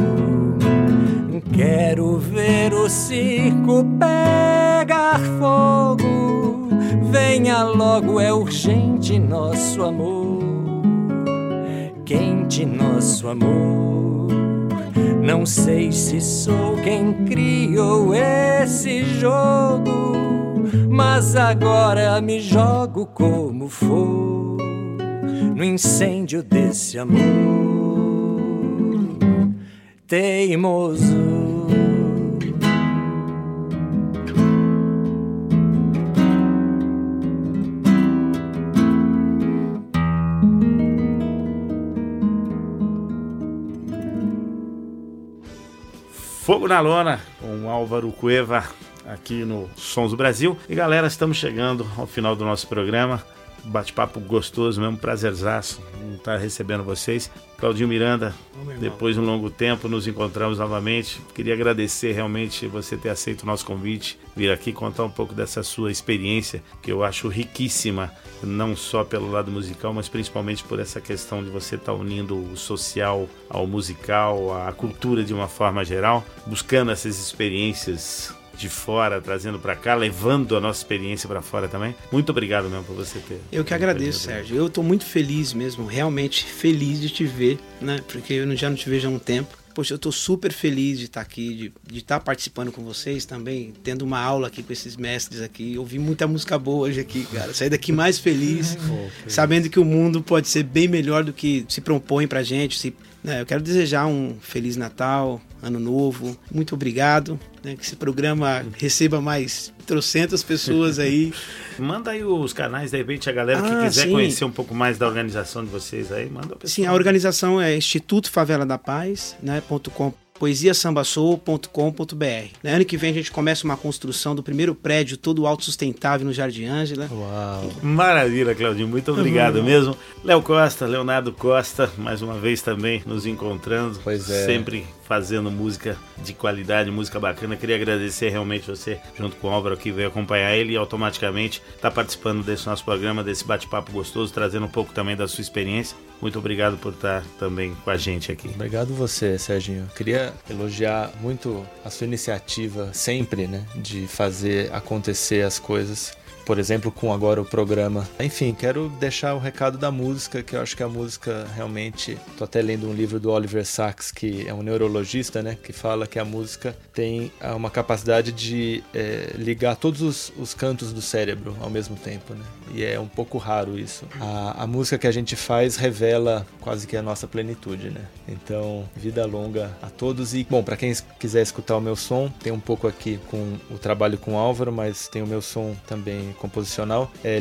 Quero ver o circo pegar fogo, venha logo, é urgente nosso amor, quente nosso amor. Não sei se sou quem criou esse jogo, mas agora me jogo como for no incêndio desse amor teimoso. Fogo na Lona, com o Álvaro Cueva, aqui no Sons do Brasil. E galera, estamos chegando ao final do nosso programa. Bate-papo gostoso mesmo, prazerzaço estar recebendo vocês. Claudinho Miranda, depois de um longo tempo nos encontramos novamente. Queria agradecer realmente você ter aceito o nosso convite, vir aqui contar um pouco dessa sua experiência, que eu acho riquíssima, não só pelo lado musical, mas principalmente por essa questão de você estar unindo o social ao musical, à cultura de uma forma geral, buscando essas experiências de fora, trazendo para cá, levando a nossa experiência para fora também. Muito obrigado mesmo por você ter. Eu que agradeço, Sérgio. Eu estou muito feliz mesmo, realmente feliz de te ver, né? Porque eu já não te vejo há um tempo. Poxa, eu estou super feliz de estar aqui, de estar participando com vocês também, tendo uma aula aqui com esses mestres aqui. Ouvi muita música boa hoje aqui, cara. Saí daqui mais feliz, sabendo que o mundo pode ser bem melhor do que se propõe pra gente. Eu quero desejar um Feliz Natal, Ano Novo. Muito obrigado, né? Que esse programa receba mais trocentas pessoas aí. Manda aí os canais, de repente, a galera que quiser conhecer um pouco mais da organização de vocês aí, manda o pessoal. Sim, a organização é Instituto Favela da Paz, né, poesiasambasoul.com.br. Ano que vem a gente começa uma construção do primeiro prédio todo autossustentável no Jardim Ângela. Uau! Maravilha, Claudinho, muito obrigado mesmo. Leonardo Costa, mais uma vez também nos encontrando. Pois é. Sempre fazendo música de qualidade, música bacana. Queria agradecer realmente você, junto com o Álvaro, que veio acompanhar ele e automaticamente está participando desse nosso programa, desse bate-papo gostoso, trazendo um pouco também da sua experiência. Muito obrigado por estar também com a gente aqui. Obrigado você, Serginho. Queria elogiar muito a sua iniciativa sempre, né, de fazer acontecer as coisas. Por exemplo, com agora o programa. Enfim, quero deixar o recado da música, que eu acho que a música realmente... Tô até lendo um livro do Oliver Sacks, que é um neurologista, né? Que fala que a música tem uma capacidade de ligar todos os cantos do cérebro ao mesmo tempo, né? E é um pouco raro isso. A música que a gente faz revela quase que a nossa plenitude, né? Então, vida longa a todos. E, bom, para quem quiser escutar o meu som, tem um pouco aqui com o trabalho com o Álvaro, mas tem o meu som também composicional, é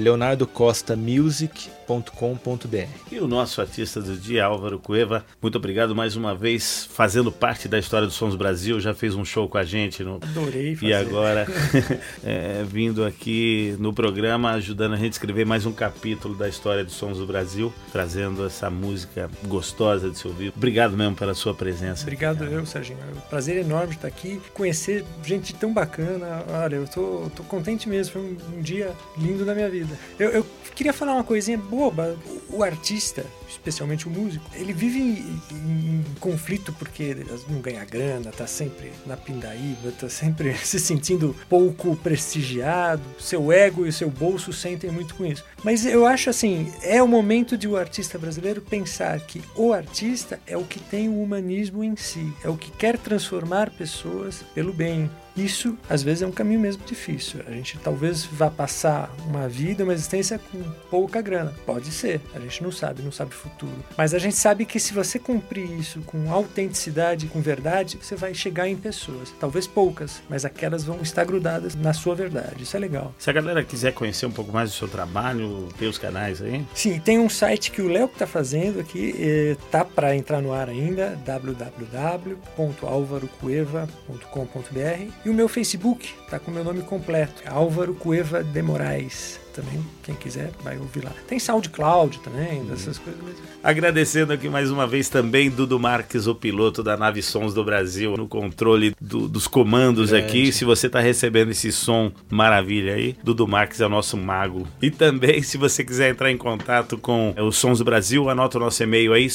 leonardocostamusic.com.br. E o nosso artista do dia, Álvaro Cueva, muito obrigado mais uma vez, fazendo parte da história do Sons do Brasil, já fez um show com a gente. Adorei fazer. E agora, vindo aqui no programa, ajudando a gente a escrever mais um capítulo da história do Sons do Brasil, trazendo essa música gostosa de se ouvir. Obrigado mesmo pela sua presença. Obrigado eu, Serginho. É um prazer enorme estar aqui, conhecer gente tão bacana. Olha, eu tô contente mesmo, foi um dia lindo na minha vida. Eu queria falar uma coisinha boba. O artista, especialmente o músico, ele vive em conflito porque ele não ganha grana, tá sempre na pindaíba, tá sempre se sentindo pouco prestigiado, seu ego e seu bolso sentem muito com isso. Mas eu acho assim, é o momento de o artista brasileiro pensar que o artista é o que tem o humanismo em si, é o que quer transformar pessoas pelo bem. Isso, às vezes, é um caminho mesmo difícil. A gente talvez vá passar uma vida, uma existência com pouca grana. Pode ser, a gente não sabe o futuro. Mas a gente sabe que se você cumprir isso com autenticidade, com verdade, você vai chegar em pessoas. Talvez poucas, mas aquelas vão estar grudadas na sua verdade. Isso é legal. Se a galera quiser conhecer um pouco mais do seu trabalho, tem os canais aí? Sim, tem um site que o Léo está fazendo aqui, tá para entrar no ar ainda, www.alvarocueva.com.br. E o meu Facebook tá com o meu nome completo, Álvaro Cueva de Moraes. Também, quem quiser, vai ouvir lá. Tem SoundCloud também, dessas coisas mesmo. Agradecendo aqui mais uma vez também Dudu Marques, o piloto da nave Sons do Brasil, no controle dos comandos aqui. Se você está recebendo esse som maravilha aí, Dudu Marques é o nosso mago. E também, se você quiser entrar em contato com o Sons do Brasil, anota o nosso e-mail aí,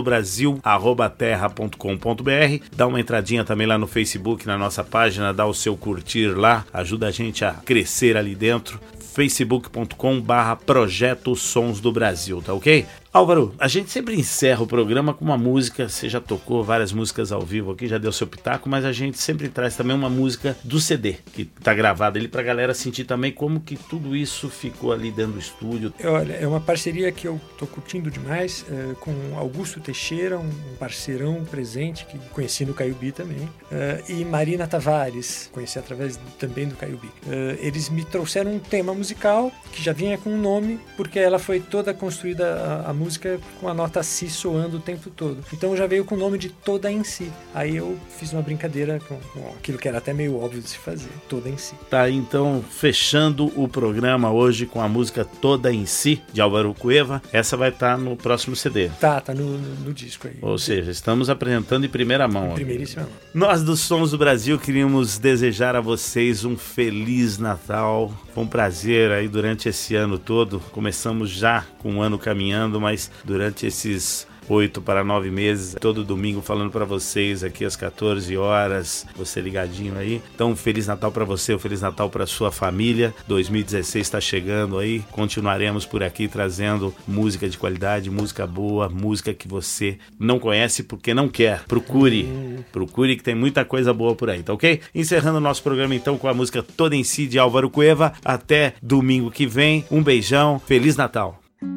sonsdobrasil@terra.com.br. Dá uma entradinha também lá no Facebook, na nossa página, dá o seu curtir lá, ajuda a gente a crescer ali dentro. facebook.com/Projeto Sons do Brasil, tá ok? Álvaro, a gente sempre encerra o programa com uma música, você já tocou várias músicas ao vivo aqui, já deu seu pitaco, mas a gente sempre traz também uma música do CD, que tá gravada ali pra galera sentir também como que tudo isso ficou ali dentro do estúdio. Olha, é uma parceria que eu tô curtindo demais, com Augusto Teixeira, um parceirão presente, que conheci no Caiubi também, e Marina Tavares, conheci através também do Caiubi. Eles me trouxeram um tema musical que já vinha com um nome, porque ela foi toda construída, a música com a nota Si soando o tempo todo. Então já veio com o nome de Toda em Si. Aí eu fiz uma brincadeira com aquilo que era até meio óbvio de se fazer, Toda em Si. Tá, então fechando o programa hoje com a música Toda em Si, de Álvaro Cueva. Essa vai estar no próximo CD. Tá no disco aí. Ou seja, estamos apresentando em primeira mão. Primeiríssima mão. Nós do Sons do Brasil queríamos desejar a vocês um Feliz Natal. Foi um prazer aí durante esse ano todo. Começamos já com o ano caminhando, mas durante esses 8 para 9 meses, todo domingo falando para vocês aqui às 14 horas, você ligadinho aí. Então, Feliz Natal para você, um Feliz Natal para sua família. 2016 está chegando aí, continuaremos por aqui trazendo música de qualidade, música boa, música que você não conhece porque não quer. Procure que tem muita coisa boa por aí, tá ok? Encerrando o nosso programa então com a música Toda em Si de Álvaro Cueva. Até domingo que vem, um beijão, Feliz Natal!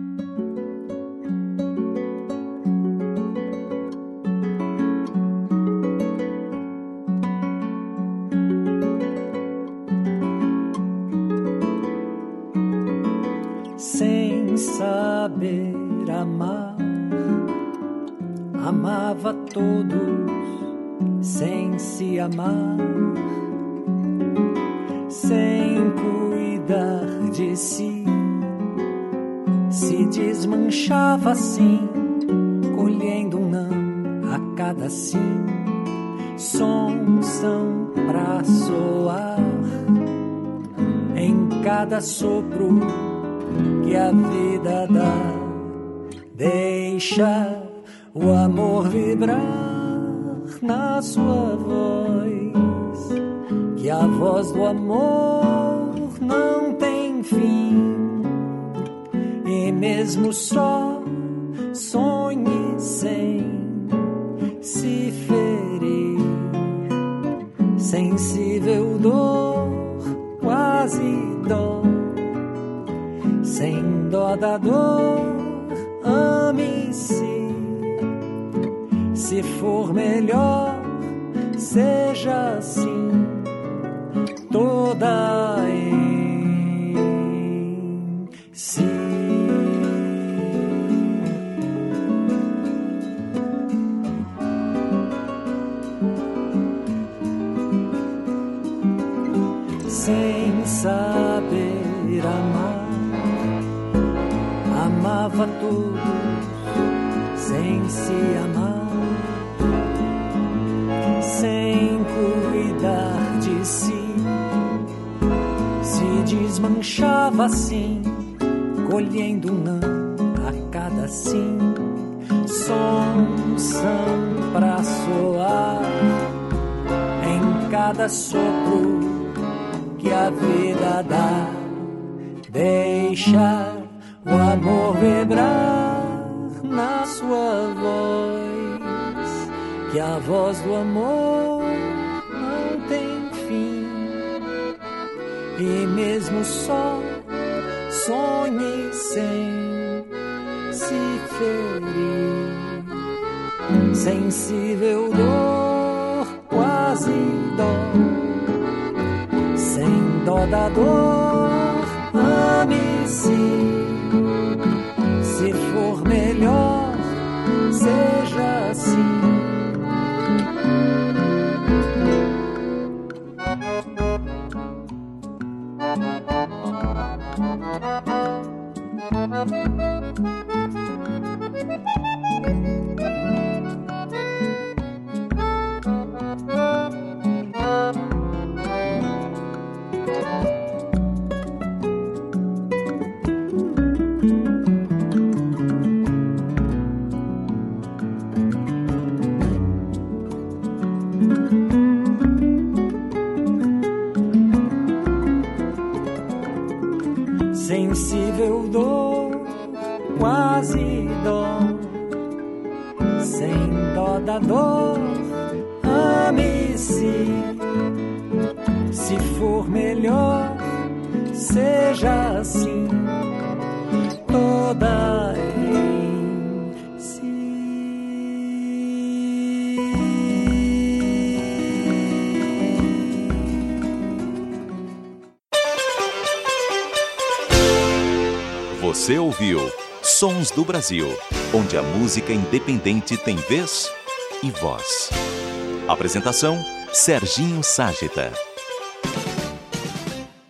Sem saber amar, amava todos sem se amar, sem cuidar de si, se desmanchava assim, colhendo um não a cada sim. Sons são pra soar em cada sopro que a vida dá. Deixa o amor vibrar na sua voz, que a voz do amor não tem fim. E mesmo só sonhe sem se ferir, sensível dor, quase dó, sem dó da dor, ame-se. Se for melhor, seja assim, toda em si. Sem saber amar, amava todos sem se amar, sem cuidar de si, se desmanchava assim, colhendo um não a cada sim. Sons são pra soar em cada sopro que a vida dá. Deixa o amor vibrar na sua voz, que a voz do amor não tem fim. E mesmo só sonhe sem se ferir, sensível dor, quase dó, sem dó da dor, ame-se. Se for melhor, seja assim. Sensível dor, quase dó, sem dó da dor, ame-se. Se for melhor, seja assim, toda em si. Você ouviu Sons do Brasil, onde a música independente tem vez e voz. Apresentação: Serginho Ságita.